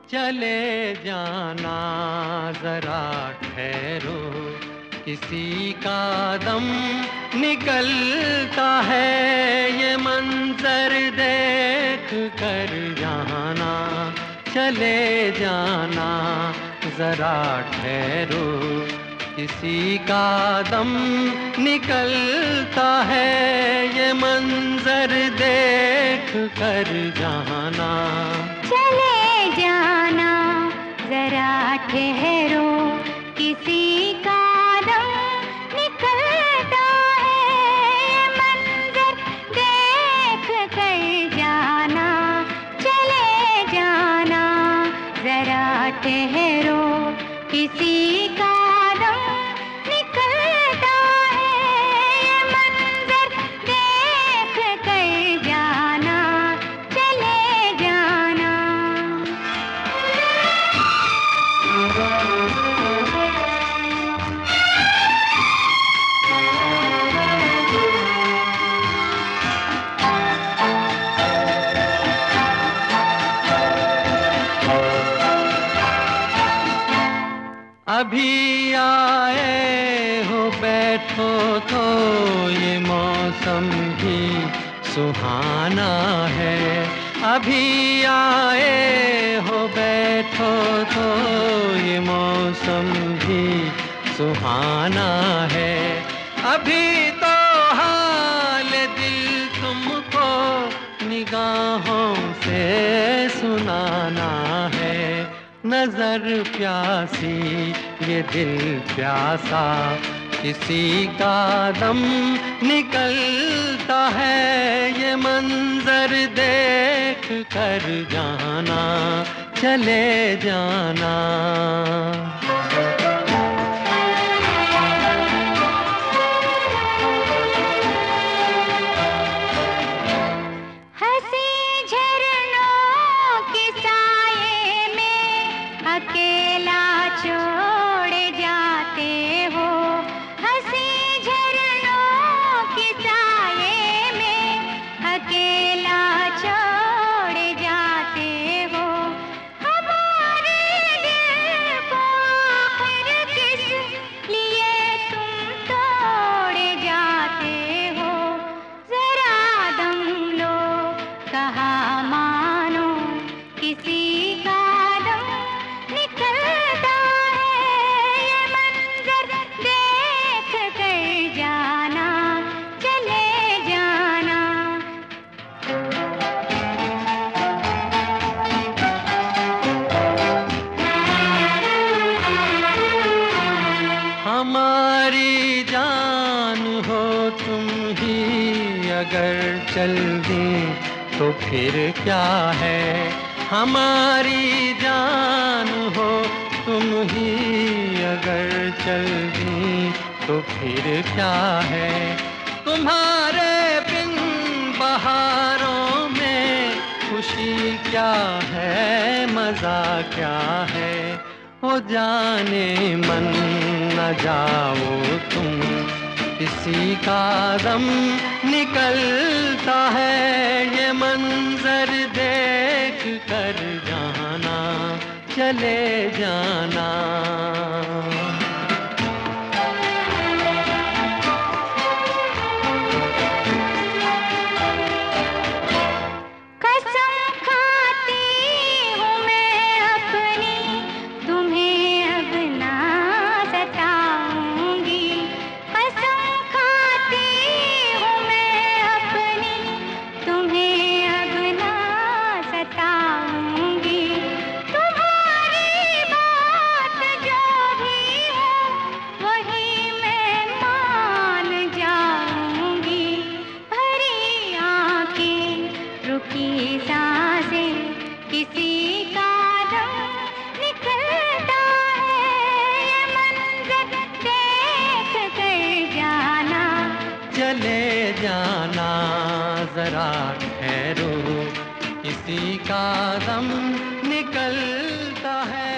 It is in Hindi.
चले जाना जरा ठहरो, किसी का दम निकलता है, ये मंजर देख कर जाना। चले जाना जरा ठहरो, किसी का दम निकलता है, ये मंजर देख कर जाना। चले जाना जरा ठहरो, किसी का दम निकलता है, ये मंजर देख कर जाना। चले जाना जरा ठहरो, किसी का दम निकलता है, ये मंजर देख कर जाना। चले जाना। अभी आए हो बैठो तो ये मौसम भी सुहाना है। अभी आए हो बैठो तो ये मौसम भी सुहाना है। अभी तो हाल दिल तुमको निगाहों से सुनाना है। नजर प्यासी ये दिल प्यासा, किसी का दम निकलता है, ये मंजर देख कर जाना। चले जाना। अकेला छोड़ जाते हो, हंसी झरनों की साये में अकेला छोड़ जाते हो। हमारे दिल को आखिर किस लिए तुम तोड़ जाते हो। जरा दम लो, कहा मानो, किसी का निकलता है, ये मंजर देख कर जाना। चले जाना। हमारी जान हो तुम ही अगर चल दें तो फिर क्या है। हमारी जान हो तुम ही अगर चल दी तो फिर क्या है। तुम्हारे बिन बहारों में खुशी क्या है, मजा क्या है। हो जाने मन न जाओ तुम, किसी का दम निकलता है, ये मंजर देख कर जाना। चले जाना। कसम खाती हूँ मैं अपनी, तुम्हें अब ना सताऊंगी। कसम खाती हूँ मैं अपनी, तुम्हें अब ना सताऊंगी। तुम्हारी बात जो भी हो वही मैं मान जाऊंगी। भरी आंखें, रुकी सांसें, किसी का दम निकलता है, ये मंजर देख कर जाना। चले जाना जरा ठहरो, किसी का दम निकलता है।